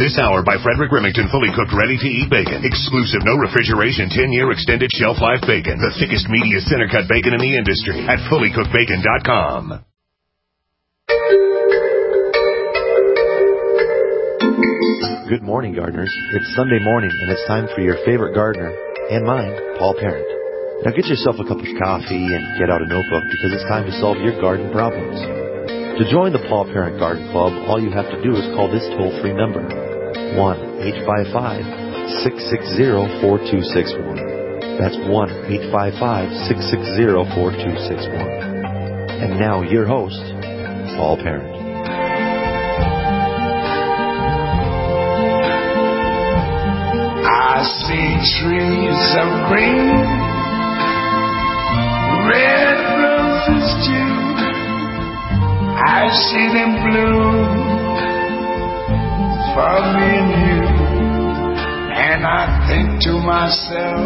This hour by Frederick Remington, fully cooked, ready-to-eat bacon. Exclusive, no refrigeration, 10-year extended shelf life bacon. The thickest, meatiest center-cut bacon in the industry at fullycookedbacon.com. Good morning, gardeners. It's Sunday morning, and it's time for your favorite gardener, and mine, Paul Parent. Now get yourself a cup of coffee and get out a notebook because it's time to solve your garden problems. To join the Paul Parent Garden Club, all you have to do is call this toll-free number, 1-855-660-4261. That's 1-855-660-4261. And now your host, Paul Parent. I see trees of green, red roses too. I see them bloom for me and you. And I think to myself,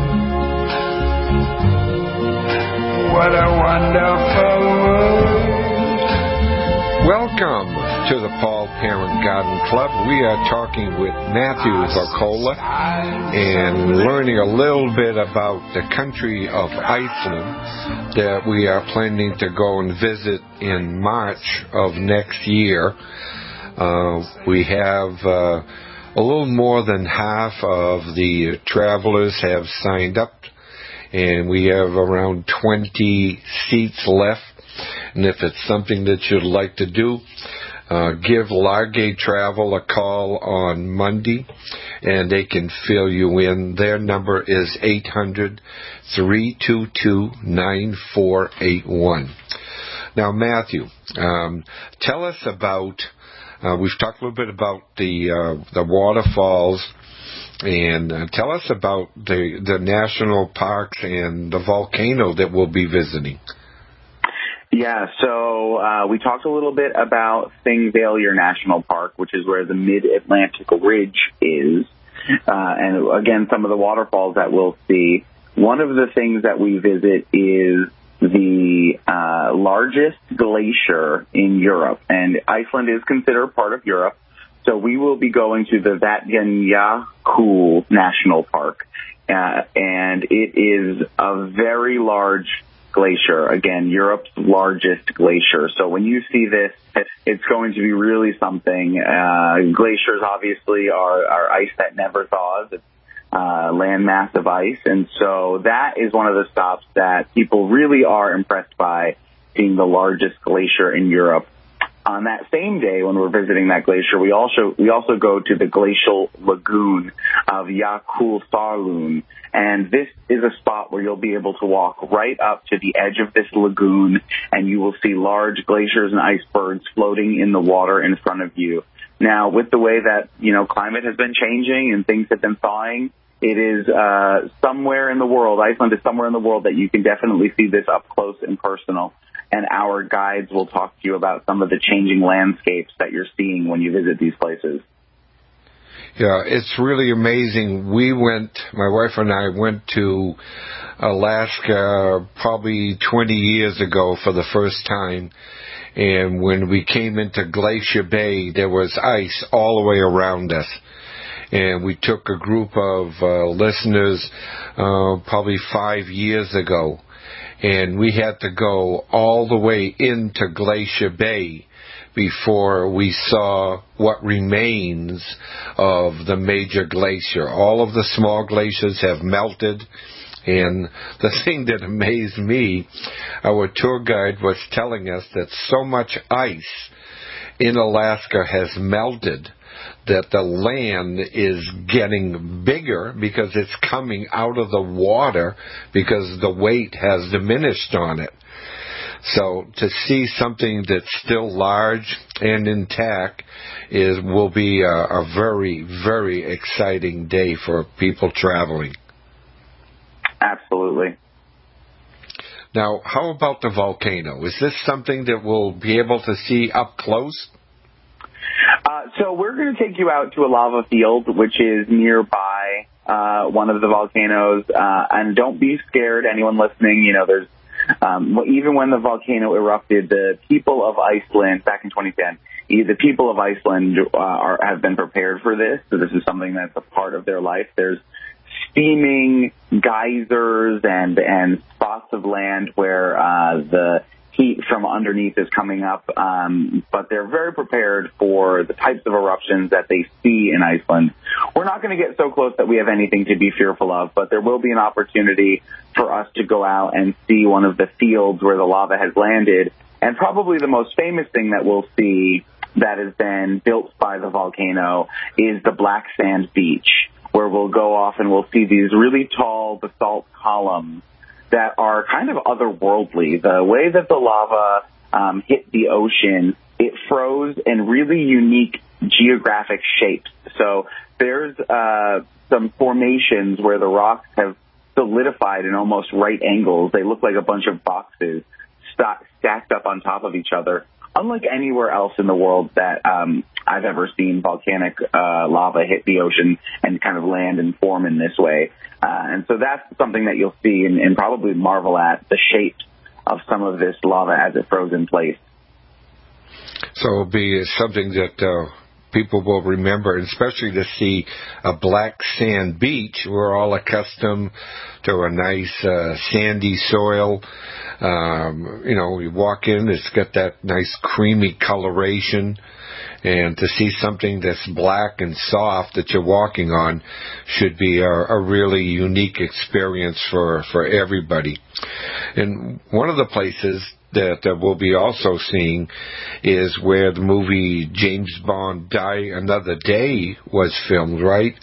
what a wonderful world. Welcome to the Paul Parent Garden Club. We are talking with Matthew Vakola and learning a little bit about the country of Iceland that we are planning to go and visit in March of next year. We have a little more than half of the travelers have signed up, and we have around 20 seats left. And if it's something that you'd like to do, give Largate Travel a call on Monday, and they can fill you in. Their number is 800-322-9481. Now, Matthew, tell us about, we've talked a little bit about the waterfalls, and tell us about the national parks and the volcano that we'll be visiting. Yeah, so we talked a little bit about Thingvellir National Park, which is where the Mid-Atlantic Ridge is. And again, some of the waterfalls that we'll see. One of the things that we visit is the largest glacier in Europe. And Iceland is considered part of Europe. So we will be going to the Vatnajökull National Park. And it is a very large glacier, again, Europe's largest glacier. So when you see this, it's going to be really something. Glaciers obviously are ice that never thaws. It's landmass of ice. And so that is one of the stops that people really are impressed by, seeing the largest glacier in Europe. On that same day, when we're visiting that glacier, we also go to the glacial lagoon of Jökulsárlón, and this is a spot where you'll be able to walk right up to the edge of this lagoon, and you will see large glaciers and icebergs floating in the water in front of you. Now, with the way that climate has been changing and things have been thawing, it is somewhere in the world. Iceland is somewhere in the world that you can definitely see this up close and personal. And our guides will talk to you about some of the changing landscapes that you're seeing when you visit these places. Yeah, it's really amazing. My wife and I went to Alaska probably 20 years ago for the first time. And when we came into Glacier Bay, there was ice all the way around us. And we took a group of listeners probably 5 years ago. And we had to go all the way into Glacier Bay before we saw what remains of the major glacier. All of the small glaciers have melted. And the thing that amazed me, our tour guide was telling us that so much ice in Alaska has melted that the land is getting bigger because it's coming out of the water because the weight has diminished on it. So to see something that's still large and intact will be a very, very exciting day for people traveling. Absolutely. Now, how about the volcano? Is this something that we'll be able to see up close? So we're going to take you out to a lava field, which is nearby one of the volcanoes. And don't be scared, anyone listening. There's even when the volcano erupted, the people of Iceland back in 2010, the people of Iceland have been prepared for this. So this is something that's a part of their life. There's steaming geysers and spots of land where the heat from underneath is coming up, but they're very prepared for the types of eruptions that they see in Iceland. We're not going to get so close that we have anything to be fearful of, but there will be an opportunity for us to go out and see one of the fields where the lava has landed. And probably the most famous thing that we'll see that has been built by the volcano is the Black Sand Beach, where we'll go off and we'll see these really tall basalt columns that are kind of otherworldly. The way that the lava hit the ocean, it froze in really unique geographic shapes. So there's some formations where the rocks have solidified in almost right angles. They look like a bunch of boxes stacked up on top of each other. Unlike anywhere else in the world that I've ever seen volcanic lava hit the ocean and kind of land and form in this way. And so that's something that you'll see and probably marvel at, the shape of some of this lava as it froze in place. So it'll be something that people will remember, especially to see a black sand beach. We're all accustomed to a nice sandy soil. You walk in, it's got that nice creamy coloration. And to see something that's black and soft that you're walking on should be a really unique experience for everybody. And one of the places that we'll be also seeing is where the movie James Bond Die Another Day was filmed, right?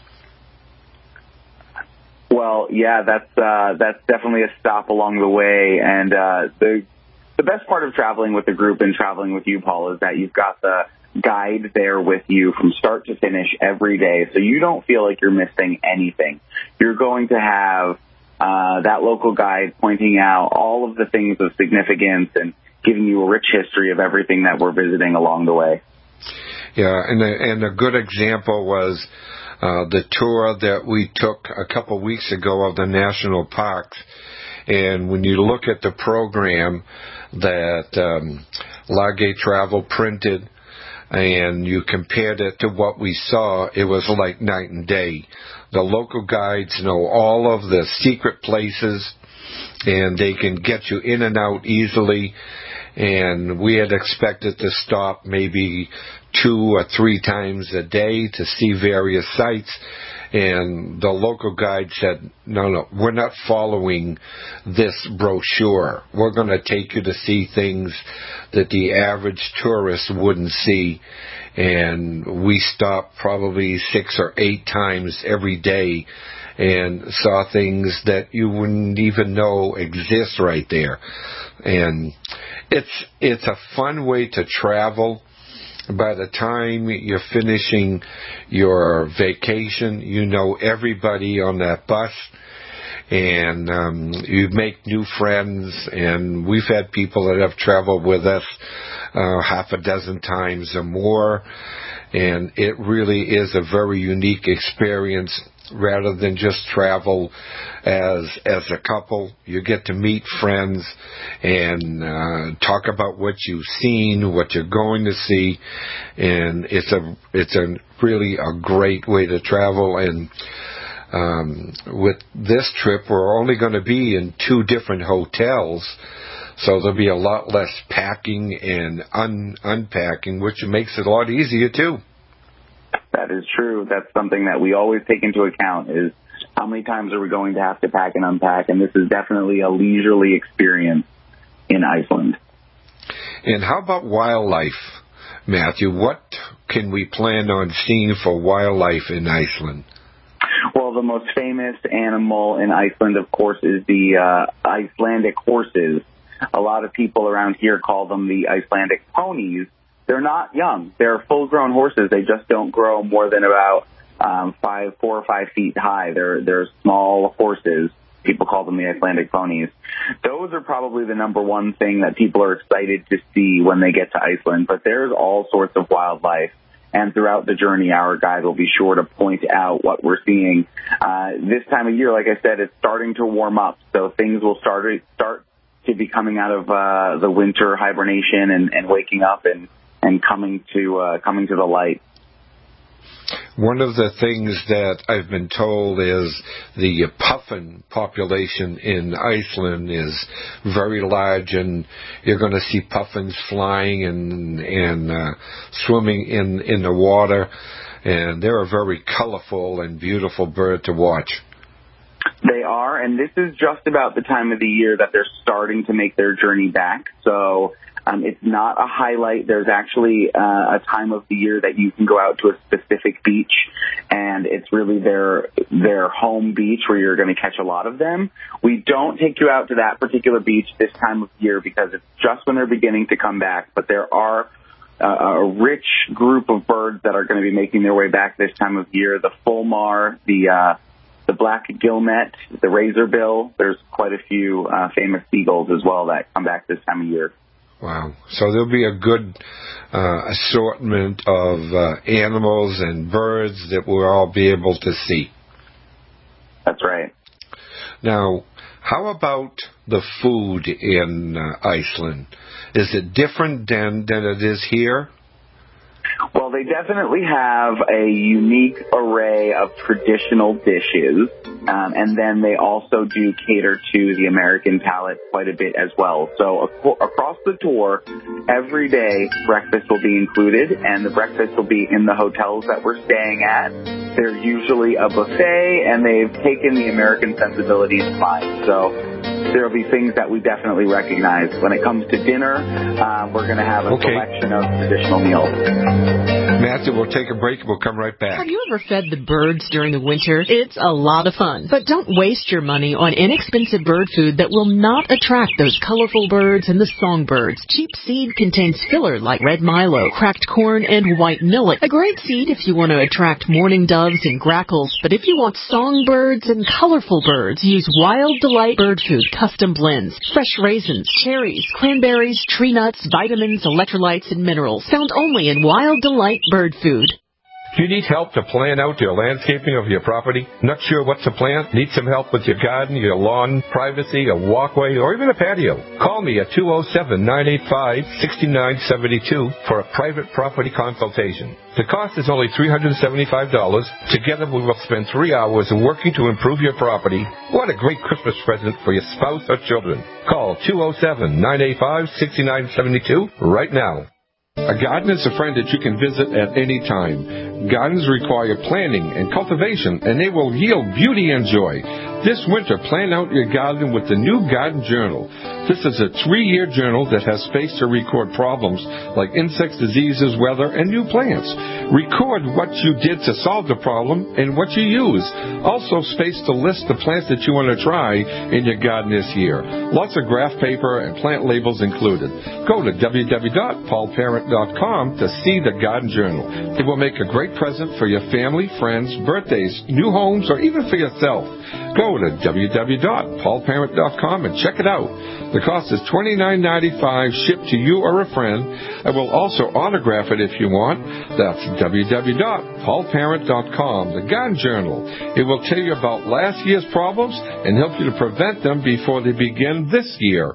Well, yeah, that's definitely a stop along the way. And the best part of traveling with the group and traveling with you, Paul, is that you've got the guide there with you from start to finish every day, so you don't feel like you're missing anything. You're going to have that local guide pointing out all of the things of significance and giving you a rich history of everything that we're visiting along the way. Yeah, and a good example was the tour that we took a couple weeks ago of the national parks. And when you look at the program that Lage Travel printed, and you compared it to what we saw, it was like night and day. The local guides know all of the secret places, and they can get you in and out easily. And we had expected to stop maybe 2 or 3 times a day to see various sites. And the local guide said, no, we're not following this brochure. We're going to take you to see things that the average tourist wouldn't see. And we stopped probably 6 or 8 times every day and saw things that you wouldn't even know exist right there. And it's a fun way to travel. By the time you're finishing your vacation, you know everybody on that bus, and you make new friends. And we've had people that have traveled with us half a dozen times or more, and it really is a very unique experience. Rather than just travel as a couple, you get to meet friends and talk about what you've seen, what you're going to see, and it's a really a great way to travel. And with this trip, we're only going to be in 2 different hotels, so there'll be a lot less packing and unpacking, which makes it a lot easier too. That is true. That's something that we always take into account, is how many times are we going to have to pack and unpack, and this is definitely a leisurely experience in Iceland. And how about wildlife, Matthew? What can we plan on seeing for wildlife in Iceland? Well, the most famous animal in Iceland, of course, is the Icelandic horses. A lot of people around here call them the Icelandic ponies. They're not young. They're full-grown horses. They just don't grow more than about 4 or 5 feet high. They're small horses. People call them the Icelandic ponies. Those are probably the number one thing that people are excited to see when they get to Iceland. But there's all sorts of wildlife. And throughout the journey, our guide will be sure to point out what we're seeing. This time of year, like I said, it's starting to warm up. So things will start to be coming out of the winter hibernation and waking up and and coming to the light. One of the things that I've been told is the puffin population in Iceland is very large, and you're going to see puffins flying and swimming in the water, and they're a very colorful and beautiful bird to watch. They are, and this is just about the time of the year that they're starting to make their journey back. So it's not a highlight. There's actually a time of the year that you can go out to a specific beach, and it's really their home beach where you're going to catch a lot of them. We don't take you out to that particular beach this time of year because it's just when they're beginning to come back, but there are a rich group of birds that are going to be making their way back this time of year. The fulmar, the black guillemette, the razorbill. There's quite a few famous seagulls as well that come back this time of year. Wow. So there'll be a good assortment of animals and birds that we'll all be able to see. That's right. Now, how about the food in Iceland? Is it different than it is here? Well, they definitely have a unique array of traditional dishes, and then they also do cater to the American palate quite a bit as well. So across the tour, every day breakfast will be included, and the breakfast will be in the hotels that we're staying at. They're usually a buffet, and they've taken the American sensibilities in mind. So there will be things that we definitely recognize. When it comes to dinner, we're going to have a selection of traditional meals. Matthew, we'll take a break. We'll come right back. Have you ever fed the birds during the winter? It's a lot of fun. But don't waste your money on inexpensive bird food that will not attract those colorful birds and the songbirds. Cheap seed contains filler like red milo, cracked corn, and white millet. A great seed if you want to attract mourning doves and grackles. But if you want songbirds and colorful birds, use Wild Delight Bird Food custom blends. Fresh raisins, cherries, cranberries, tree nuts, vitamins, electrolytes, and minerals. Found only in Wild Delight Bird Food. Do you need help to plan out your landscaping of your property? Not sure what to plant? Need some help with your garden, your lawn, privacy, a walkway, or even a patio? Call me at 207-985-6972 for a private property consultation. The cost is only $375. Together we will spend 3 hours working to improve your property. What a great Christmas present for your spouse or children. Call 207-985-6972 right now. A garden is a friend that you can visit at any time. Gardens require planning and cultivation, and they will yield beauty and joy. This winter, plan out your garden with the new Garden Journal. This is a 3-year journal that has space to record problems like insects, diseases, weather, and new plants. Record what you did to solve the problem and what you use. Also space to list the plants that you want to try in your garden this year. Lots of graph paper and plant labels included. Go to www.paulparent.com to see the Garden Journal. It will make a great present for your family, friends, birthdays, new homes, or even for yourself. Go to www.paulparent.com and check it out. The cost is $29.95 shipped to you or a friend. I will also autograph it if you want. That's www.paulparent.com, the Garden Journal. It will tell you about last year's problems and help you to prevent them before they begin this year.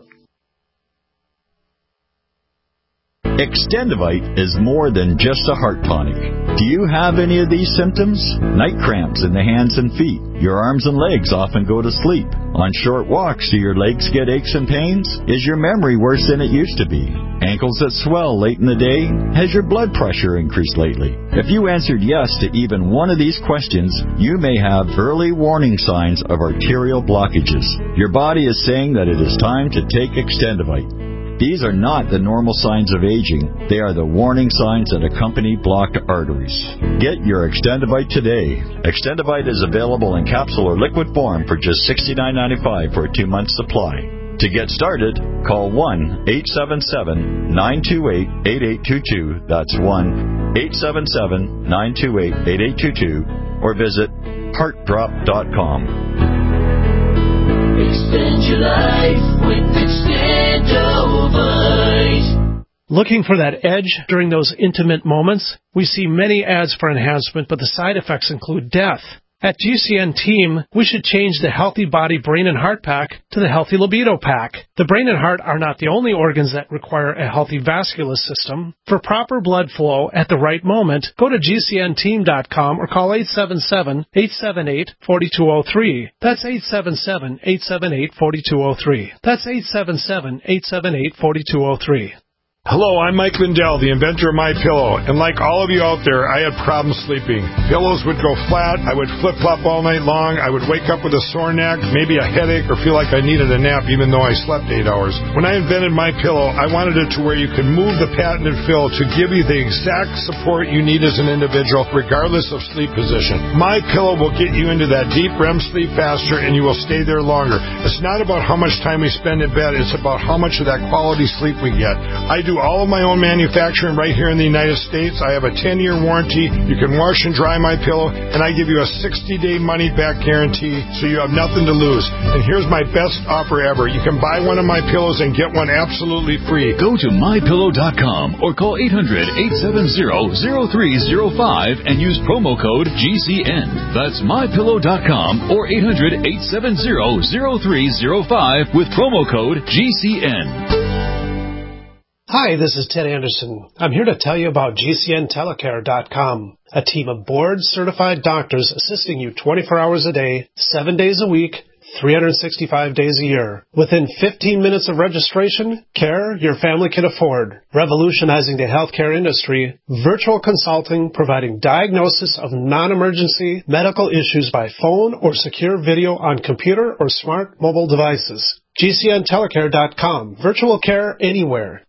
Extendivite is more than just a heart tonic. Do you have any of these symptoms? Night cramps in the hands and feet. Your arms and legs often go to sleep. On short walks, do your legs get aches and pains? Is your memory worse than it used to be? Ankles that swell late in the day? Has your blood pressure increased lately? If you answered yes to even one of these questions, you may have early warning signs of arterial blockages. Your body is saying that it is time to take Extendivite. These are not the normal signs of aging. They are the warning signs that accompany blocked arteries. Get your Extendivite today. Extendivite is available in capsule or liquid form for just $69.95 for a 2-month supply. To get started, call 1-877-928-8822. That's 1-877-928-8822. Or visit heartdrop.com. Extend your life with Extendivite. Looking for that edge during those intimate moments? We see many ads for enhancement, but the side effects include death. At GCN Team, we should change the Healthy Body, Brain, and Heart Pack to the Healthy Libido Pack. The brain and heart are not the only organs that require a healthy vascular system. For proper blood flow at the right moment, go to GCNteam.com or call 877-878-4203. That's 877-878-4203. That's 877-878-4203. Hello, I'm Mike Lindell, the inventor of MyPillow, and like all of you out there, I had problems sleeping. Pillows would go flat, I would flip-flop all night long, I would wake up with a sore neck, maybe a headache, or feel like I needed a nap even though I slept 8 hours. When I invented MyPillow, I wanted it to where you could move the patented fill to give you the exact support you need as an individual, regardless of sleep position. MyPillow will get you into that deep REM sleep faster, and you will stay there longer. It's not about how much time we spend in bed, it's about how much of that quality sleep we get. I do all of my own manufacturing right here in the United States. I have a 10-year warranty. You can wash and dry my pillow, and I give you a 60-day money-back guarantee, so you have nothing to lose. And here's my best offer ever. You can buy one of my pillows and get one absolutely free. Go to mypillow.com or call 800-870-0305 and use promo code GCN. That's mypillow.com or 800-870-0305 with promo code GCN. Hi, this is Ted Anderson. I'm here to tell you about GCNtelecare.com, a team of board-certified doctors assisting you 24 hours a day, 7 days a week, 365 days a year. Within 15 minutes of registration, care your family can afford. Revolutionizing the healthcare industry, virtual consulting providing diagnosis of non-emergency medical issues by phone or secure video on computer or smart mobile devices. GCNtelecare.com, virtual care anywhere.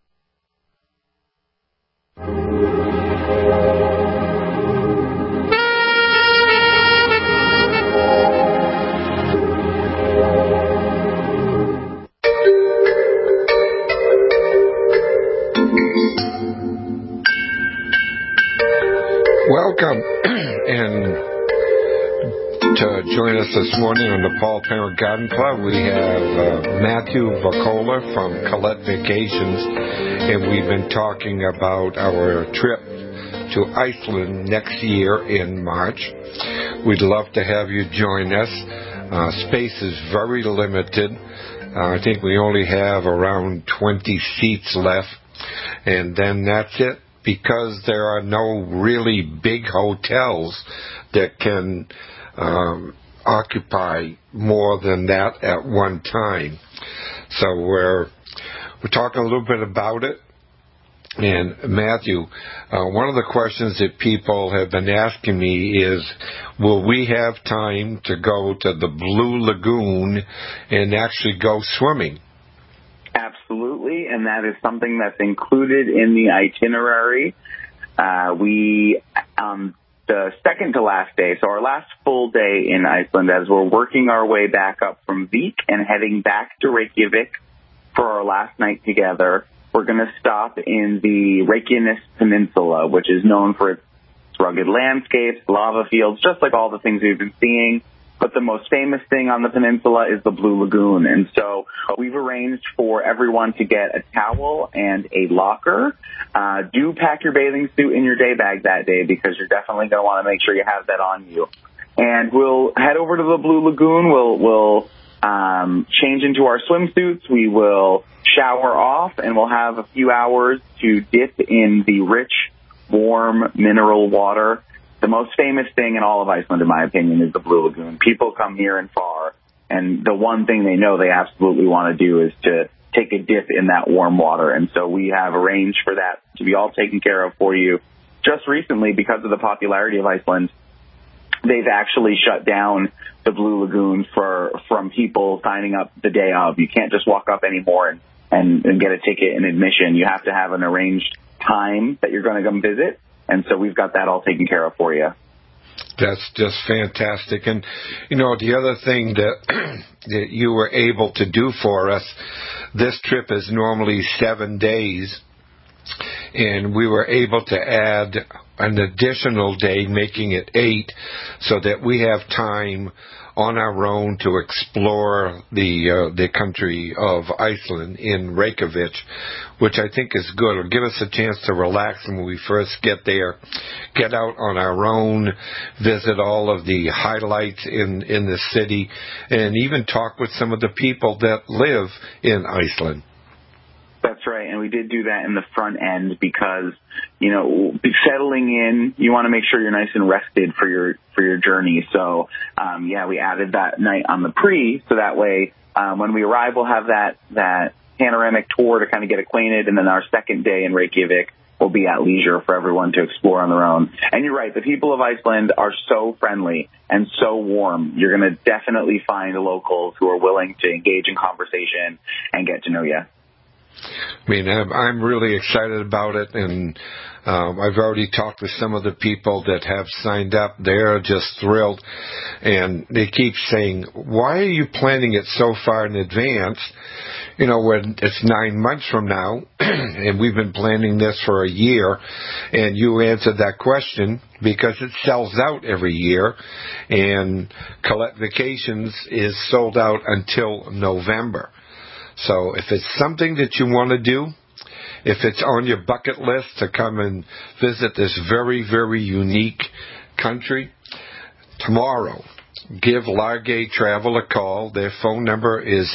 Welcome, and to join us this morning on the Paul Parent Garden Club, we have Matthew Vacola from Colette Vacations, and we've been talking about our trip to Iceland next year in March. We'd love to have you join us. Space is very limited. I think we only have around 20 seats left, and then that's it, because there are no really big hotels that can occupy more than that at one time. So we're talking a little bit about it. And Matthew, one of the questions that people have been asking me is, will we have time to go to the Blue Lagoon and actually go swimming? Absolutely, and that is something that's included in the itinerary. The second to last day, so our last full day in Iceland, as we're working our way back up from Vik and heading back to Reykjavik for our last night together, we're going to stop in the Reykjanes Peninsula, which is known for its rugged landscapes, lava fields, just like all the things we've been seeing. But the most famous thing on the peninsula is the Blue Lagoon. And so we've arranged for everyone to get a towel and a locker. Do pack your bathing suit in your day bag that day, because you're definitely going to want to make sure you have that on you. And we'll head over to the Blue Lagoon. We'll change into our swimsuits. We will shower off, and we'll have a few hours to dip in the rich, warm mineral water. The most famous thing in all of Iceland, in my opinion, is the Blue Lagoon. People come near and far, and the one thing they know they absolutely want to do is to take a dip in that warm water. And so we have arranged for that to be all taken care of for you. Just recently, because of the popularity of Iceland, they've actually shut down the Blue Lagoon from people signing up the day of. You can't just walk up anymore and get a ticket and admission. You have to have an arranged time that you're going to come visit. And so we've got that all taken care of for you. That's just fantastic. And, you know, the other thing that you were able to do for us, this trip is normally 7 days, and we were able to add an additional day, making it 8, so that we have time on our own to explore the country of Iceland in Reykjavik, which I think is good. It'll give us a chance to relax when we first get there, get out on our own, visit all of the highlights in the city, and even talk with some of the people that live in Iceland. That's right, and we did do that in the front end because, settling in, you want to make sure you're nice and rested for your journey. So, we added that night on the pre, so that way when we arrive, we'll have that panoramic tour to kind of get acquainted, and then our second day in Reykjavik will be at leisure for everyone to explore on their own. And you're right, the people of Iceland are so friendly and so warm. You're going to definitely find locals who are willing to engage in conversation and get to know you. I mean, I'm really excited about it, and I've already talked with some of the people that have signed up. They're just thrilled, and they keep saying, why are you planning it so far in advance, when it's 9 months from now, and we've been planning this for a year, and you answered that question because it sells out every year, and Colette Vacations is sold out until November. So if it's something that you want to do, if it's on your bucket list to come and visit this very, very unique country, tomorrow, give Largay Travel a call. Their phone number is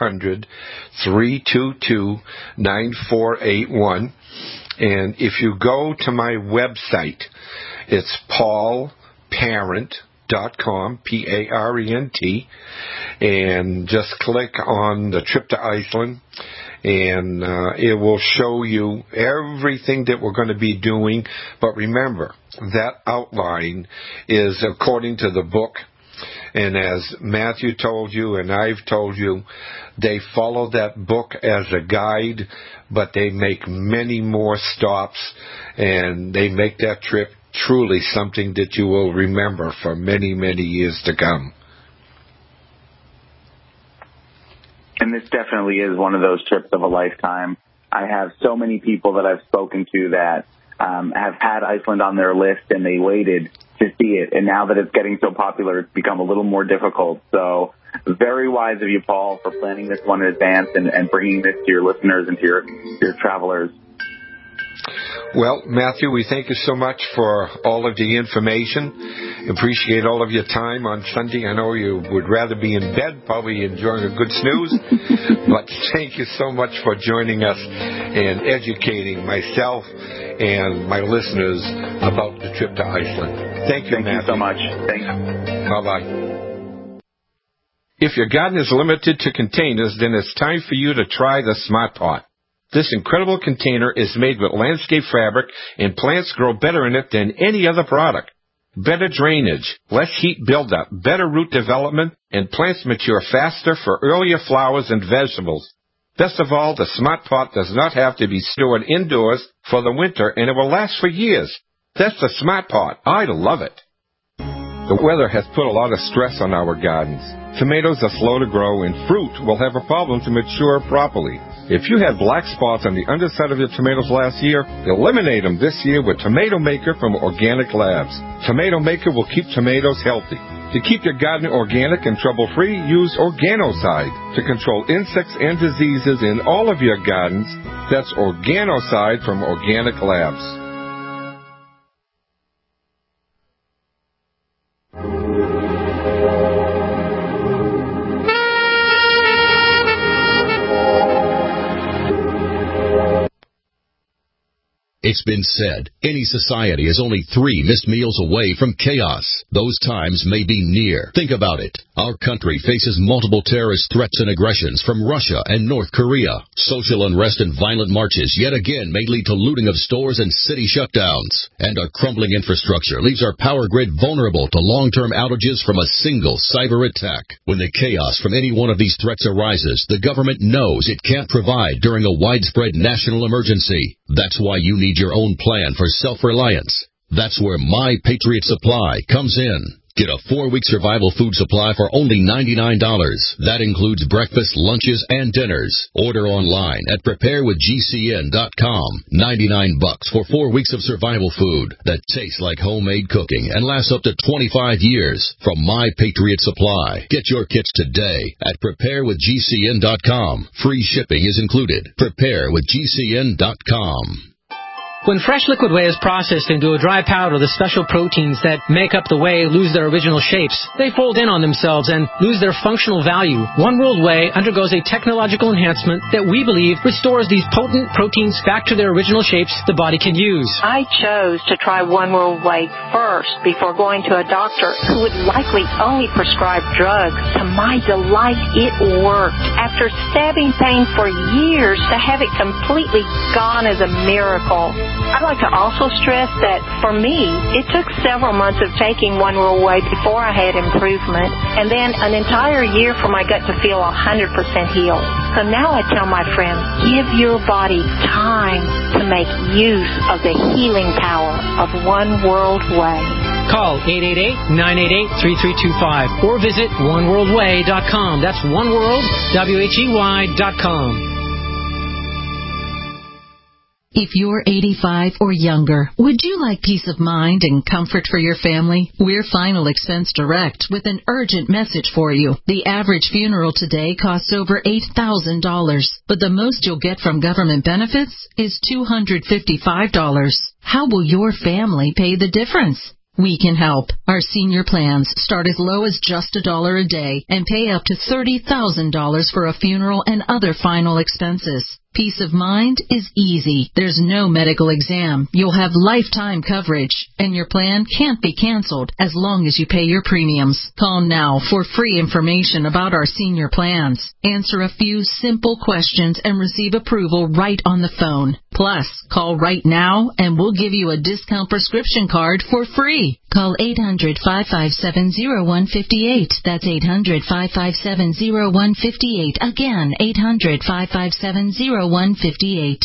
800-322-9481. And if you go to my website, it's paulparent.com, Parent, and just click on the trip to Iceland, and it will show you everything that we're going to be doing. But remember, that outline is according to the book, and as Matthew told you and I've told you, they follow that book as a guide, but they make many more stops, and they make that trip truly something that you will remember for many, many years to come. And this definitely is one of those trips of a lifetime. I have so many people that I've spoken to that have had Iceland on their list, and they waited to see it. And now that it's getting so popular, it's become a little more difficult. So very wise of you, Paul, for planning this one in advance and bringing this to your listeners and to your travelers. Well, Matthew, we thank you so much for all of the information. Appreciate all of your time on Sunday. I know you would rather be in bed, probably enjoying a good snooze, but thank you so much for joining us and educating myself and my listeners about the trip to Iceland. Thank you, Matthew. Thank you so much. Thanks. Bye-bye. If your garden is limited to containers, then it's time for you to try the Smart Pot. This incredible container is made with landscape fabric, and plants grow better in it than any other product. Better drainage, less heat buildup, better root development, and plants mature faster for earlier flowers and vegetables. Best of all, the Smart Pot does not have to be stored indoors for the winter, and it will last for years. That's the Smart Pot. I love it. The weather has put a lot of stress on our gardens. Tomatoes are slow to grow, and fruit will have a problem to mature properly. If you had black spots on the underside of your tomatoes last year, eliminate them this year with Tomato Maker from Organic Labs. Tomato Maker will keep tomatoes healthy. To keep your garden organic and trouble-free, use Organocide to control insects and diseases in all of your gardens. That's Organocide from Organic Labs. It's been said, any society is only 3 missed meals away from chaos. Those times may be near. Think about it. Our country faces multiple terrorist threats and aggressions from Russia and North Korea. Social unrest and violent marches yet again may lead to looting of stores and city shutdowns. And our crumbling infrastructure leaves our power grid vulnerable to long-term outages from a single cyber attack. When the chaos from any one of these threats arises, the government knows it can't provide during a widespread national emergency. That's why you need your own plan for self-reliance. That's where My Patriot Supply comes in. Get a 4-week survival food supply for only $99. That includes breakfast, lunches, and dinners. Order online at preparewithgcn.com. $99 for 4 weeks of survival food that tastes like homemade cooking and lasts up to 25 years from My Patriot Supply. Get your kits today at preparewithgcn.com. Free shipping is included. preparewithgcn.com. When fresh liquid whey is processed into a dry powder, the special proteins that make up the whey lose their original shapes. They fold in on themselves and lose their functional value. One World Whey undergoes a technological enhancement that we believe restores these potent proteins back to their original shapes the body can use. I chose to try One World Whey first before going to a doctor who would likely only prescribe drugs. To my delight, it worked. After stabbing pain for years, to have it completely gone is a miracle. I'd like to also stress that for me, it took several months of taking One World Whey before I had improvement, and then an entire year for my gut to feel 100% healed. So now I tell my friends, give your body time to make use of the healing power of One World Whey. Call 888-988-3325 or visit oneworldwhey.com. That's oneworld.com. If you're 85 or younger, would you like peace of mind and comfort for your family? We're Final Expense Direct with an urgent message for you. The average funeral today costs over $8,000, but the most you'll get from government benefits is $255. How will your family pay the difference? We can help. Our senior plans start as low as just $1 a day and pay up to $30,000 for a funeral and other final expenses. Peace of mind is easy. There's no medical exam. You'll have lifetime coverage, and your plan can't be canceled as long as you pay your premiums. Call now for free information about our senior plans. Answer a few simple questions and receive approval right on the phone. Plus, call right now and we'll give you a discount prescription card for free. Call 800-557-0158. That's 800-557-0158. Again, 800-557-0158.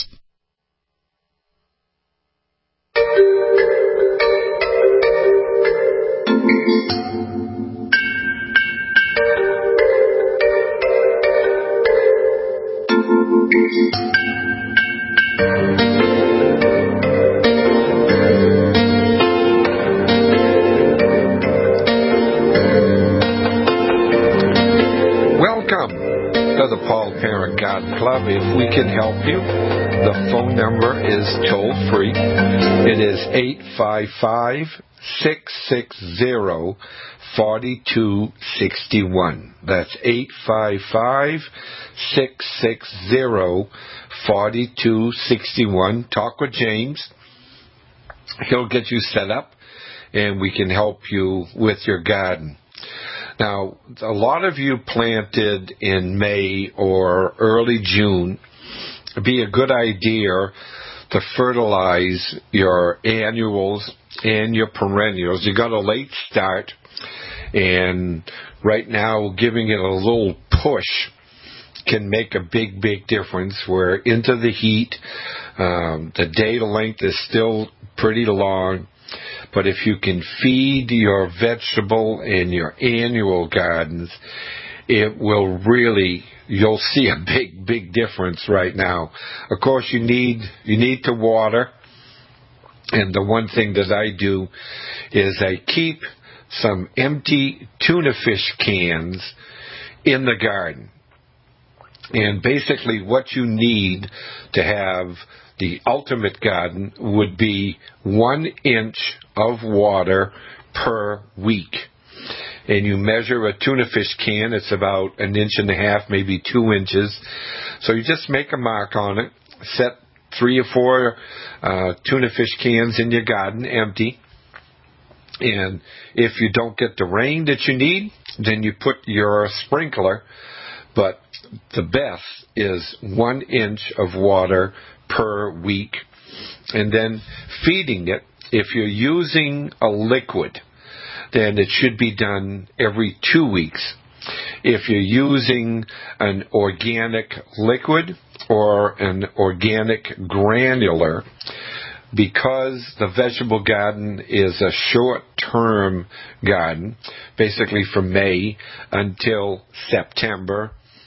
Welcome to the Paul Parent Garden Club. If we can help you, the phone number is toll free. It is 855-660-4261. That's 855-660-4261. Talk with James. He'll get you set up, and we can help you with your garden. Now, a lot of you planted in May or early June. It'd be a good idea to fertilize your annuals and your perennials. You got a late start, and right now giving it a little push can make a big, big difference. We're into the heat. The day length is still pretty long. But if you can feed your vegetable and your annual gardens, it will really, you'll see a big, big difference right now. Of course, you need to water. And the one thing that I do is I keep some empty tuna fish cans in the garden. And basically what you need to have the ultimate garden would be 1 inch of water per week. And you measure a tuna fish can, it's about 1.5 inches, maybe 2 inches. So you just make a mark on it, set 3 or 4 tuna fish cans in your garden empty. And if you don't get the rain that you need, then you put your sprinkler. But the best is 1 inch of water per week. And then feeding it, if you're using a liquid, then it should be done every 2 weeks. If you're using an organic liquid or an organic granular, because the vegetable garden is a short-term garden, basically from May until September,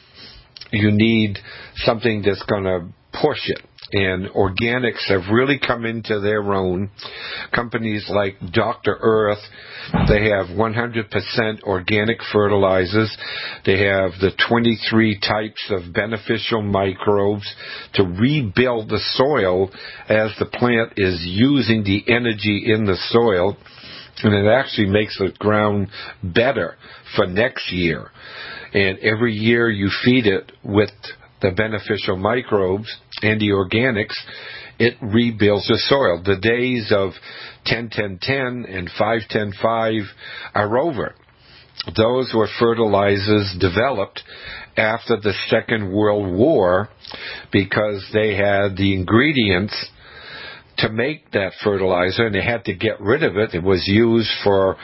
you need something that's going to push it. And organics have really come into their own. Companies like Dr. Earth, they have 100% organic fertilizers. They have the 23 types of beneficial microbes to rebuild the soil as the plant is using the energy in the soil. And it actually makes the ground better for next year. And every year you feed it with the beneficial microbes and the organics, it rebuilds the soil. The days of 10-10-10 and 5-10-5 are over. Those were fertilizers developed after the Second World War because they had the ingredients to make that fertilizer, and they had to get rid of it. It was used for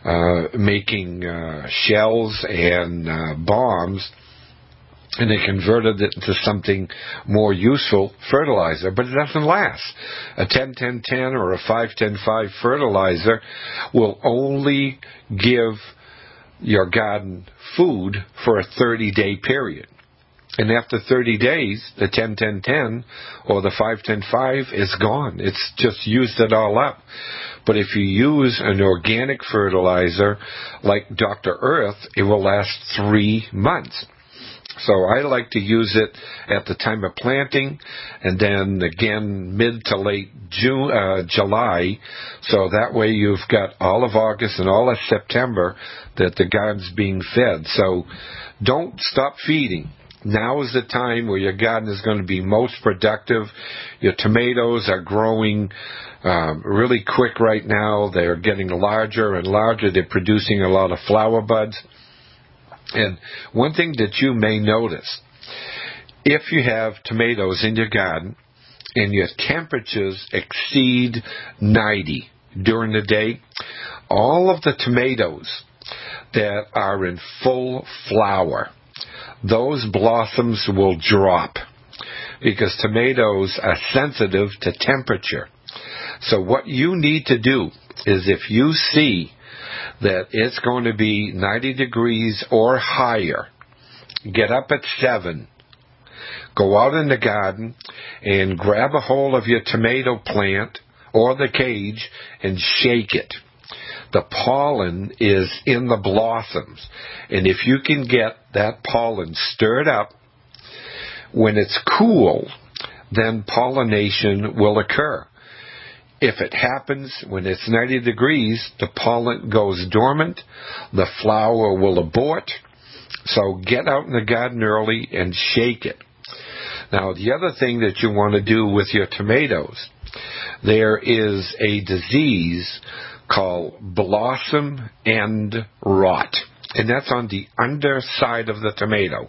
making shells and bombs, and they converted it into something more useful, fertilizer, but it doesn't last. A 10-10-10 or a 5-10-5 fertilizer will only give your garden food for a 30-day period. And after 30 days, the 10-10-10 or the 5-10-5 is gone. It's just used it all up. But if you use an organic fertilizer like Dr. Earth, it will last 3 months. So I like to use it at the time of planting and then again mid to late July. So that way you've got all of August and all of September that the garden's being fed. So don't stop feeding. Now is the time where your garden is going to be most productive. Your tomatoes are growing really quick right now. They're getting larger and larger. They're producing a lot of flower buds. And one thing that you may notice, if you have tomatoes in your garden and your temperatures exceed 90 during the day, all of the tomatoes that are in full flower, those blossoms will drop because tomatoes are sensitive to temperature. So what you need to do is if you see that it's going to be 90 degrees or higher, get up at 7, go out in the garden and grab a hold of your tomato plant or the cage and shake it. The pollen is in the blossoms, and if you can get that pollen stirred up when it's cool, then pollination will occur. If it happens when it's 90 degrees, the pollen goes dormant, the flower will abort. So get out in the garden early and shake it. Now, the other thing that you want to do with your tomatoes, there is a disease called blossom end rot, and that's on the underside of the tomato.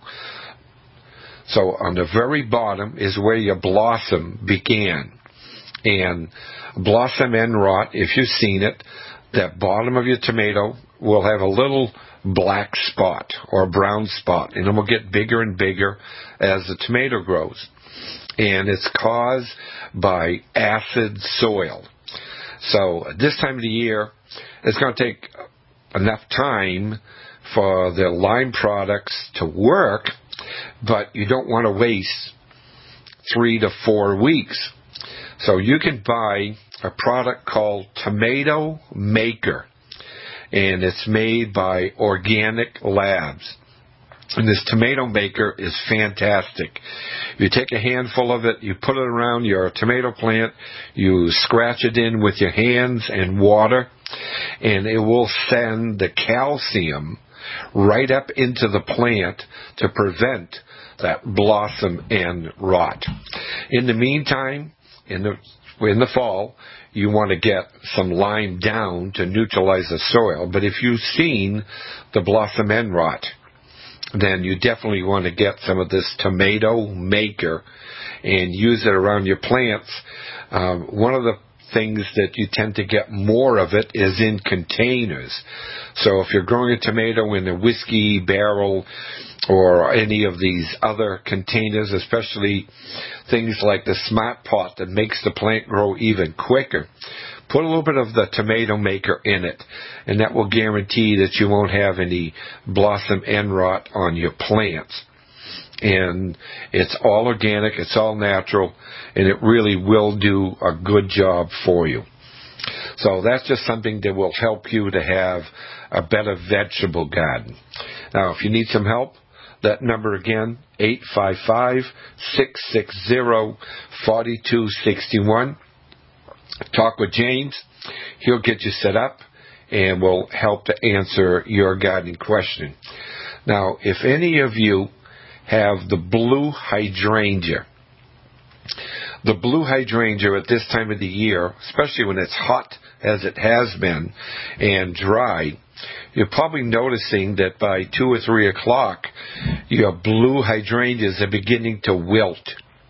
So on the very bottom is where your blossom began. And blossom end rot, if you've seen it, that bottom of your tomato will have a little black spot or a brown spot, and it will get bigger and bigger as the tomato grows. And it's caused by acid soil. So at this time of the year, it's going to take enough time for the lime products to work, but you don't want to waste 3 to 4 weeks. So you can buy a product called Tomato Maker, and it's made by Organic Labs. And this Tomato Maker is fantastic. You take a handful of it, you put it around your tomato plant, you scratch it in with your hands and water, and it will send the calcium right up into the plant to prevent that blossom end rot. In the meantime, in the fall, you want to get some lime down to neutralize the soil. But if you've seen the blossom end rot, then you definitely want to get some of this Tomato Maker and use it around your plants. One of the things that you tend to get more of it is in containers. So if you're growing a tomato in a whiskey barrel or any of these other containers, especially things like the Smart Pot that makes the plant grow even quicker, put a little bit of the tomato maker in it, and that will guarantee that you won't have any blossom end rot on your plants. And it's all organic, it's all natural, and it really will do a good job for you. So that's just something that will help you to have a better vegetable garden. Now, if you need some help, that number again, 855-660-4261. Talk with James. He'll get you set up and will help to answer your gardening question. Now, if any of you have the blue hydrangea, the blue hydrangea at this time of the year, especially when it's hot as it has been and dry, you're probably noticing that by 2 or 3 o'clock, your blue hydrangeas are beginning to wilt.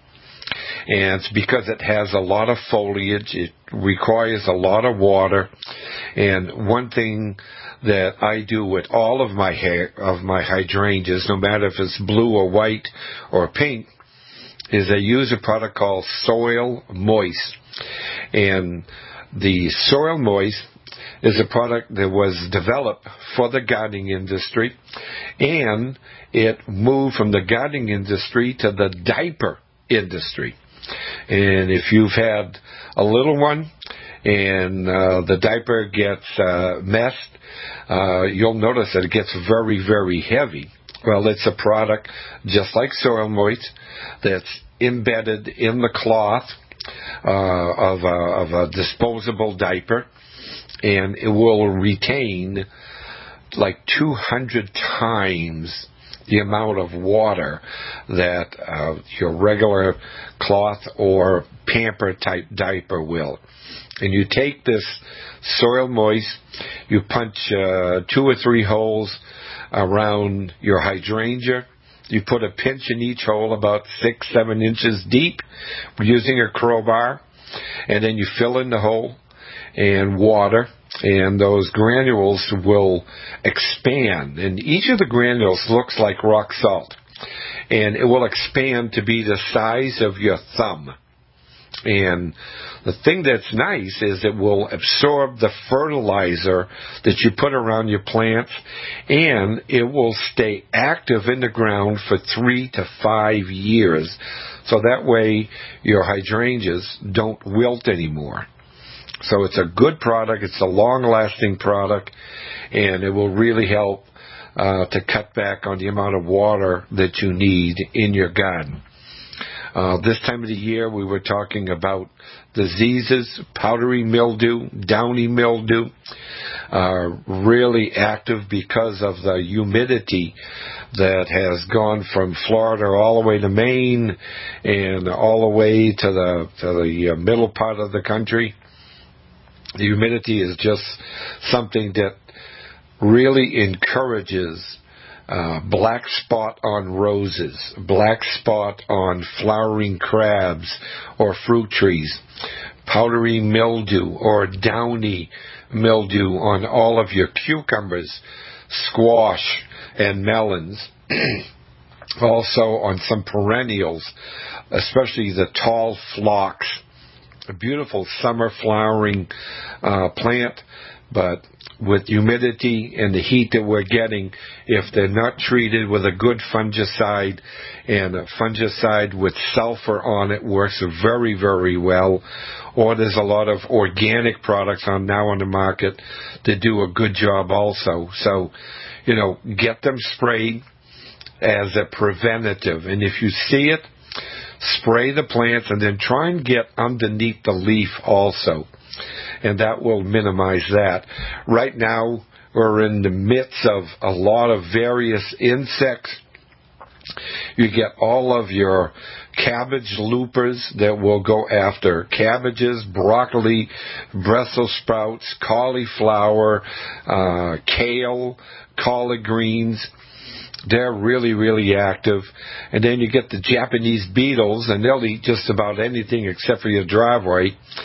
And it's because it has a lot of foliage. It requires a lot of water. And one thing that I do with all of my hydrangeas, no matter if it's blue or white or pink, is I use a product called Soil Moist. And the Soil Moist is a product that was developed for the gardening industry, and it moved from the gardening industry to the diaper industry. And if you've had a little one and the diaper gets messed, you'll notice that it gets very, very heavy. Well, it's a product just like Soil Moist that's embedded in the cloth of a disposable diaper, and it will retain like 200 times the amount of water that your regular cloth or pamper type diaper will. And you take this Soil Moist, you punch 2 or 3 holes around your hydrangea. You put a pinch in each hole about 6-7 inches deep using a crowbar, and then you fill in the hole and water, and those granules will expand. And each of the granules looks like rock salt, and it will expand to be the size of your thumb. And the thing that's nice is it will absorb the fertilizer that you put around your plants, and it will stay active in the ground for 3 to 5 years. So that way your hydrangeas don't wilt anymore. So it's a good product, it's a long-lasting product, and it will really help to cut back on the amount of water that you need in your garden. This time of the year, we were talking about diseases, powdery mildew, downy mildew, really active because of the humidity that has gone from Florida all the way to Maine and all the way to the middle part of the country. The humidity is just something that really encourages black spot on roses, black spot on flowering crabs or fruit trees, powdery mildew or downy mildew on all of your cucumbers, squash, and melons. Also on some perennials, especially the tall phlox, a beautiful summer flowering plant, but with humidity and the heat that we're getting, if they're not treated with a good fungicide, and a fungicide with sulfur on it works very, very well, or there's a lot of organic products now on the market that do a good job also. So, get them sprayed as a preventative. And if you see it, spray the plants and then try and get underneath the leaf also. And that will minimize that. Right now, we're in the midst of a lot of various insects. You get all of your cabbage loopers that will go after cabbages, broccoli, Brussels sprouts, cauliflower, kale, collard greens. They're really, really active. And then you get the Japanese beetles, and they'll eat just about anything except for your driveway.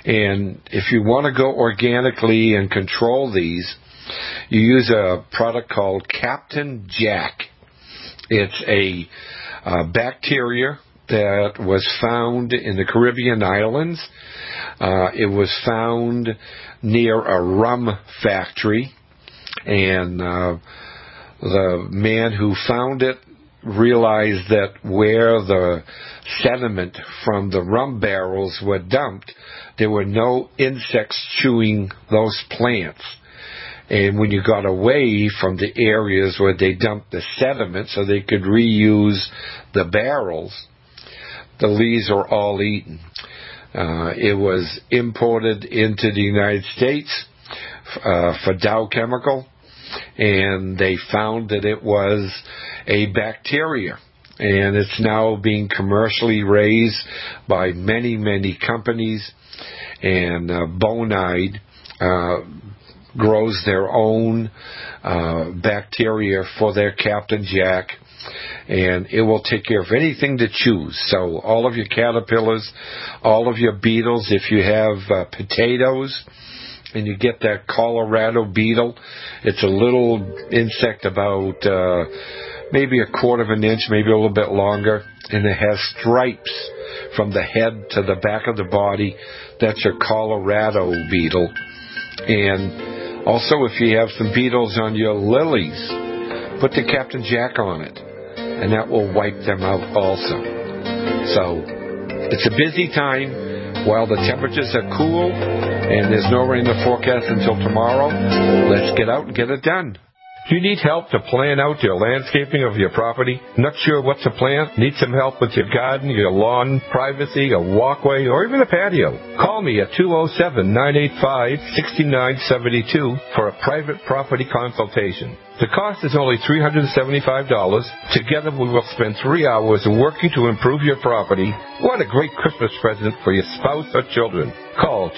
And if you want to go organically and control these, you use a product called Captain Jack. It's a bacteria that was found in the Caribbean islands. It was found near a rum factory, and the man who found it realized that where the sediment from the rum barrels were dumped, there were no insects chewing those plants. And when you got away from the areas where they dumped the sediment so they could reuse the barrels, the leaves were all eaten. It was imported into the United States for Dow Chemical, and they found that it was a bacteria. And it's now being commercially raised by many, many companies. And Bonide grows their own bacteria for their Captain Jack. And it will take care of anything that chews. So all of your caterpillars, all of your beetles, if you have potatoes and you get that Colorado beetle, it's a little insect about maybe a quarter of an inch, maybe a little bit longer, and it has stripes from the head to the back of the body. That's your Colorado beetle. And also if you have some beetles on your lilies, put the Captain Jack on it, and that will wipe them out also. So it's a busy time while the temperatures are cool and there's no rain in the forecast until tomorrow. Let's get out and get it done. Do you need help to plan out your landscaping of your property? Not sure what to plant? Need some help with your garden, your lawn, privacy, a walkway, or even a patio? Call me at 207-985-6972 for a private property consultation. The cost is only $375. Together we will spend 3 hours working to improve your property. What a great Christmas present for your spouse or children. Call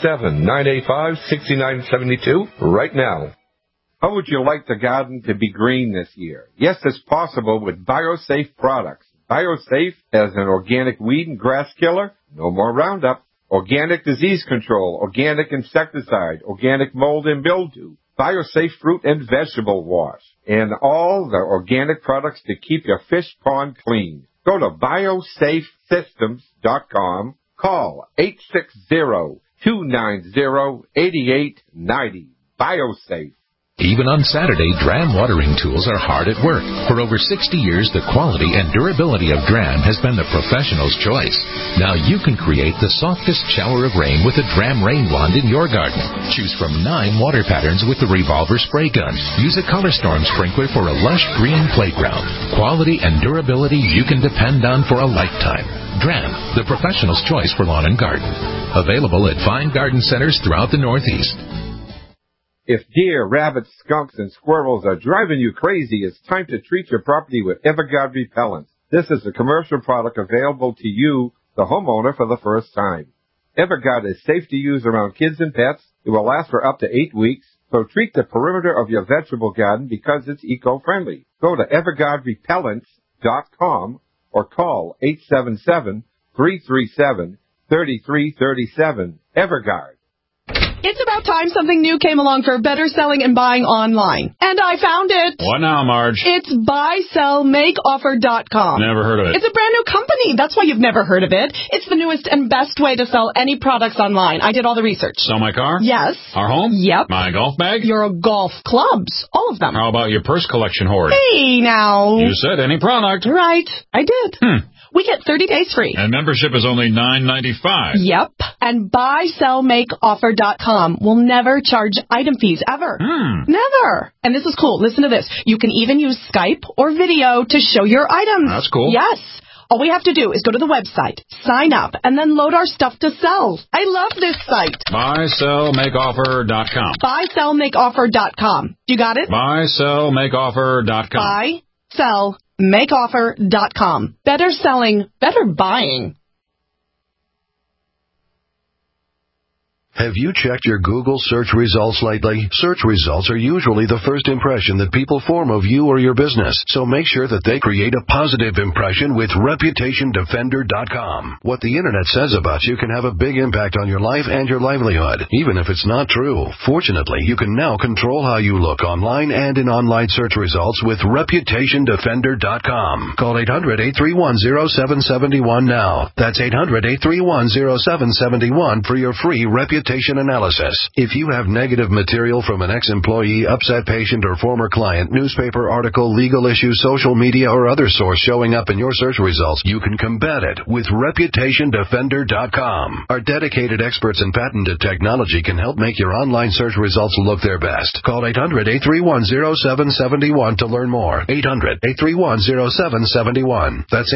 207-985-6972 right now. How would you like the garden to be green this year? Yes, it's possible with BioSafe products. BioSafe has an organic weed and grass killer, no more Roundup, organic disease control, organic insecticide, organic mold and mildew, BioSafe fruit and vegetable wash, and all the organic products to keep your fish pond clean. Go to biosafesystems.com. Call 860-290-8890. BioSafe. Even on Saturday, Dram watering tools are hard at work. For over 60 years, the quality and durability of Dram has been the professional's choice. Now you can create the softest shower of rain with a Dram rain wand in your garden. Choose from 9 water patterns with the revolver spray gun. Use a Color Storm sprinkler for a lush green playground. Quality and durability you can depend on for a lifetime. Dram, the professional's choice for lawn and garden. Available at fine garden centers throughout the Northeast. If deer, rabbits, skunks, and squirrels are driving you crazy, it's time to treat your property with Everguard Repellents. This is a commercial product available to you, the homeowner, for the first time. Everguard is safe to use around kids and pets. It will last for up to 8 weeks. So treat the perimeter of your vegetable garden because it's eco-friendly. Go to EverguardRepellents.com or call 877-337-3337. Everguard. It's about time something new came along for better selling and buying online. And I found it. What now, Marge? It's buysellmakeoffer.com. Never heard of it. It's a brand new company. That's why you've never heard of it. It's the newest and best way to sell any products online. I did all the research. Sell my car? Yes. Our home? Yep. My golf bag? Your golf clubs. All of them. How about your purse collection hoard? Hey, now. You said any product. Right. I did. We get 30 days free. And membership is only $9.95. Yep. And buysellmakeoffer.com will never charge item fees ever. Never. And this is cool. Listen to this. You can even use Skype or video to show your items. That's cool. Yes. All we have to do is go to the website, sign up, and then load our stuff to sell. I love this site. Buysellmakeoffer.com. Buysellmakeoffer.com. You got it? Buysellmakeoffer.com. Buysellmakeoffer.com. Better selling, better buying. Have you checked your Google search results lately? Search results are usually the first impression that people form of you or your business, so make sure that they create a positive impression with ReputationDefender.com. What the Internet says about you can have a big impact on your life and your livelihood, even if it's not true. Fortunately, you can now control how you look online and in online search results with ReputationDefender.com. Call 800-831-0771 now. That's 800-831-0771 for your free reputation analysis. If you have negative material from an ex-employee, upset patient, or former client, newspaper article, legal issue, social media, or other source showing up in your search results, you can combat it with ReputationDefender.com. Our dedicated experts in patented technology can help make your online search results look their best. Call 800-831-0771 to learn more. 800-831-0771. That's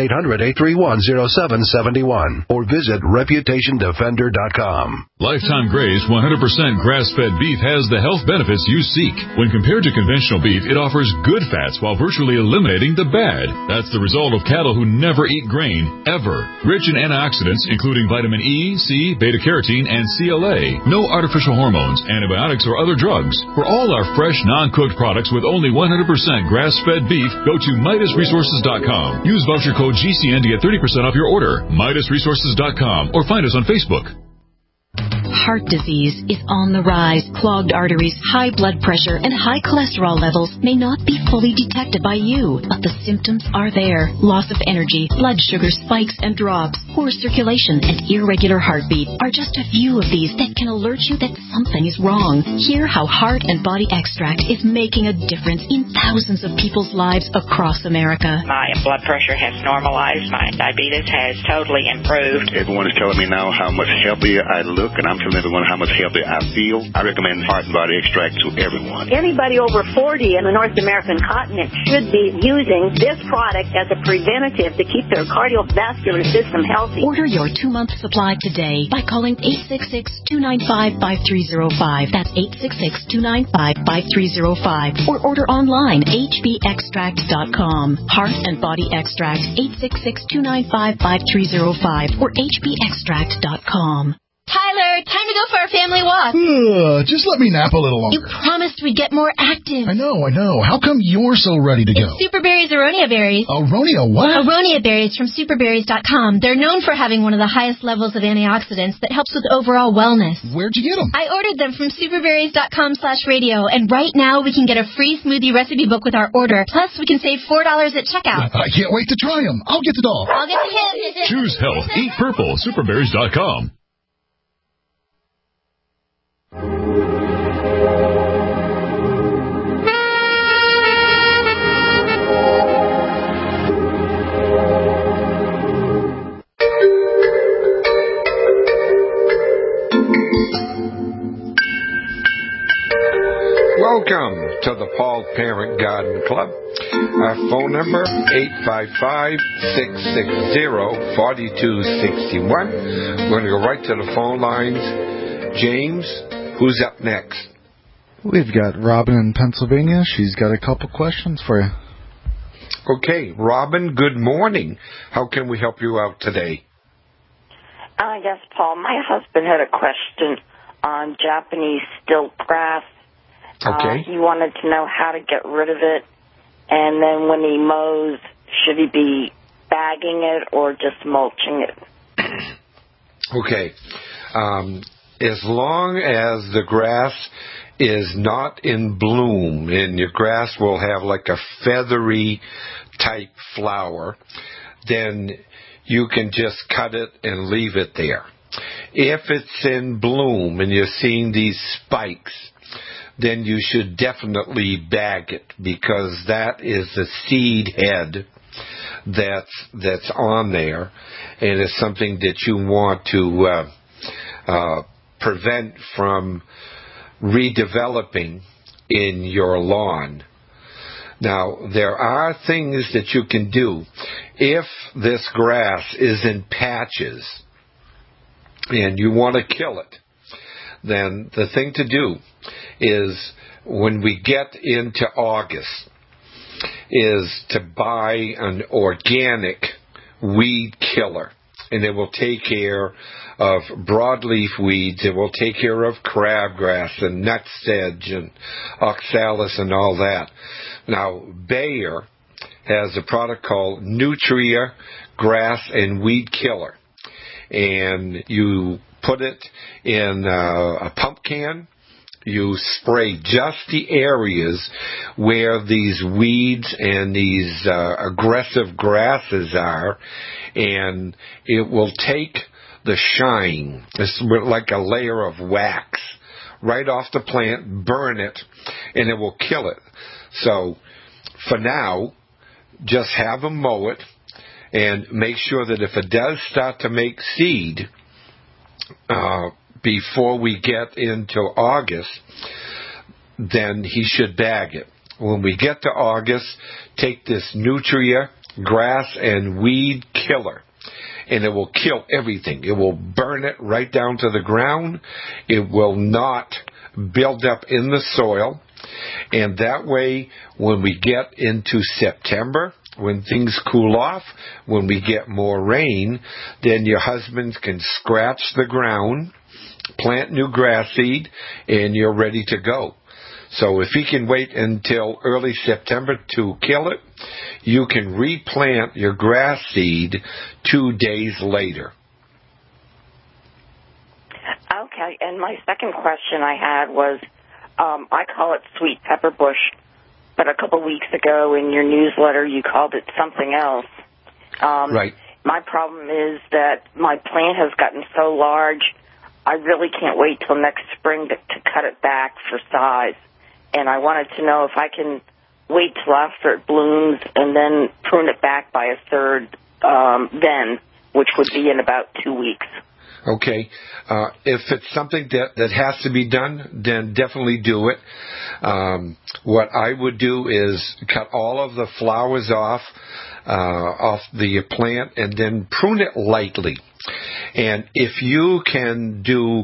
800-831-0771. Or visit ReputationDefender.com. Lifetime Graze 100% grass-fed beef has the health benefits you seek. When compared to conventional beef, it offers good fats while virtually eliminating the bad. That's the result of cattle who never eat grain, ever. Rich in antioxidants, including vitamin E, C, beta-carotene, and CLA. No artificial hormones, antibiotics, or other drugs. For all our fresh, non-cooked products with only 100% grass-fed beef, go to MidasResources.com. Use voucher code GCN to get 30% off your order. MidasResources.com or find us on Facebook. Heart disease is on the rise. Clogged arteries, high blood pressure, and high cholesterol levels may not be fully detected by you, but the symptoms are there. Loss of energy, blood sugar spikes and drops, poor circulation, and irregular heartbeat are just a few of these that can alert you that something is wrong. Hear how Heart and Body Extract is making a difference in thousands of people's lives across America. My blood pressure has normalized. My diabetes has totally improved. Everyone is telling me now how much healthier I look, and I'm telling everyone how much healthier I feel. I recommend Heart and Body Extract to everyone. Anybody over 40 in the North American continent should be using this product as a preventative to keep their cardiovascular system healthy. Order your 2-month supply today by calling 866-295-5305. That's 866-295-5305. Or order online, hbextract.com. Heart and Body Extract, 866-295-5305 or hbextract.com. Tyler, time to go for our family walk. Just let me nap a little longer. You promised we'd get more active. I know. How come you're so ready to go? It's Superberry's Aronia berries. Aronia what? Aronia berries from superberries.com. They're known for having one of the highest levels of antioxidants that helps with overall wellness. Where'd you get them? I ordered them from superberries.com/radio, and right now we can get a free smoothie recipe book with our order. Plus, we can save $4 at checkout. I can't wait to try them. I'll get the dog. I'll get the kid. Choose health. Eat purple. Superberries.com. Welcome to the Paul Parent Garden Club. Our phone number, 855-660-4261. We're going to go right to the phone lines. James, who's up next? We've got Robin in Pennsylvania. She's got a couple questions for you. Okay, Robin, good morning. How can we help you out today? Yes, Paul. My husband had a question on Japanese stilt grass. Okay. He wanted to know how to get rid of it, and then when he mows, should he be bagging it or just mulching it? Okay. As long as the grass is not in bloom, and your grass will have like a feathery type flower, then you can just cut it and leave it there. If it's in bloom and you're seeing these spikes, then you should definitely bag it, because that is the seed head that's on there, and it's something that you want to prevent from redeveloping in your lawn. Now, there are things that you can do. If this grass is in patches and you want to kill it, then the thing to do is, when we get into August, is to buy an organic weed killer. and it will take care of broadleaf weeds. It will take care of crabgrass and nutsedge and oxalis and all that. Now, Bayer has a product called Nutria Grass and Weed Killer. And you put it in a pump can. You spray just the areas where these weeds and these aggressive grasses are, and it will take the shine. It's like a layer of wax right off the plant, burn it, and it will kill it. So for now, just have them mow it, and make sure that if it does start to make seed before we get into August, then he should bag it. When we get to August, take this Nutria Grass and Weed Killer, and it will kill everything. It will burn it right down to the ground. It will not build up in the soil. And that way, when we get into September, when things cool off, when we get more rain, then your husband can scratch the ground, plant new grass seed, and you're ready to go. So if he can wait until early September to kill it, you can replant your grass seed 2 days later. Okay, and my second question I had was, I call it sweet pepper bush, but a couple weeks ago in your newsletter you called it something else. Right. My problem is that my plant has gotten so large, I really can't wait till next spring to cut it back for size. And I wanted to know if I can wait till after it blooms and then prune it back by a third then, which would be in about 2 weeks. Okay. If it's something that has to be done, then definitely do it. What I would do is cut all of the flowers off the plant and then prune it lightly. And if you can do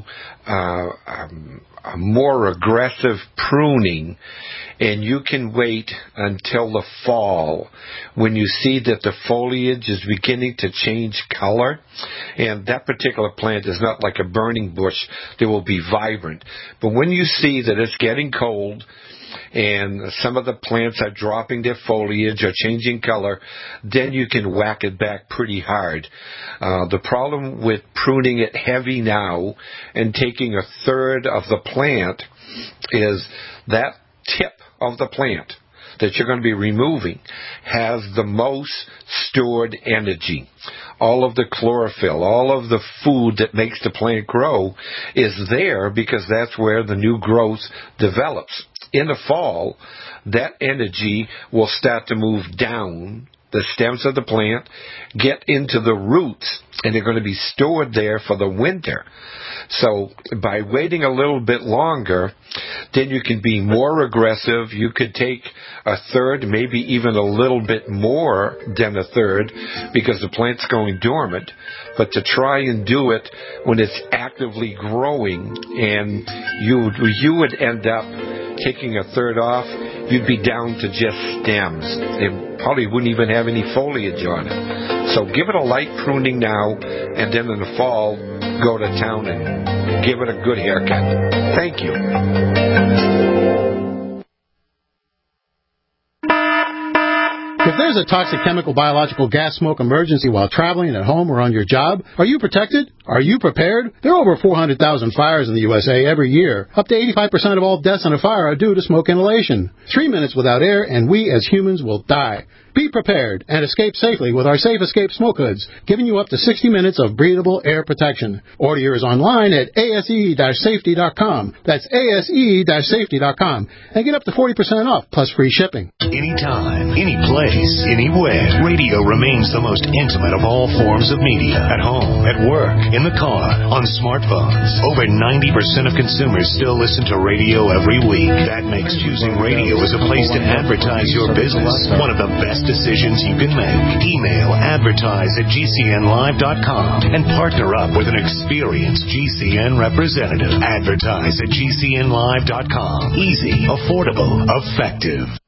a more aggressive pruning, and you can wait until the fall when you see that the foliage is beginning to change color, and that particular plant is not like a burning bush that will be vibrant. But when you see that it's getting cold and some of the plants are dropping their foliage or changing color, then you can whack it back pretty hard. The problem with pruning it heavy now and taking a third of the plant is that tip of the plant that you're going to be removing has the most stored energy. All of the chlorophyll, all of the food that makes the plant grow is there because that's where the new growth develops. In the fall, that energy will start to move down the stems of the plant, get into the roots, and they're going to be stored there for the winter. So by waiting a little bit longer, then you can be more aggressive. You could take a third, maybe even a little bit more than a third, because the plant's going dormant. But to try and do it when it's actively growing, and you would end up taking a third off, you'd be down to just stems. It probably wouldn't even have any foliage on it. So give it a light pruning now, and then in the fall, go to town and give it a good haircut. Thank you. If there's a toxic chemical, biological, gas smoke emergency while traveling at home or on your job, are you protected? Are you prepared? There are over 400,000 fires in the USA every year. Up to 85% of all deaths in a fire are due to smoke inhalation. 3 minutes without air, and we as humans will die. Be prepared and escape safely with our Safe Escape Smoke Hoods, giving you up to 60 minutes of breathable air protection. Order yours online at ase-safety.com. That's ase-safety.com. And get up to 40% off, plus free shipping. Anytime, any place, anywhere, radio remains the most intimate of all forms of media. At home, at work, in the car, on smartphones. Over 90% of consumers still listen to radio every week. That makes choosing radio as a place to advertise your business one of the best decisions you can make. Email advertise@gcnlive.com and partner up with an experienced GCN representative. Advertise@gcnlive.com. Easy, affordable, effective.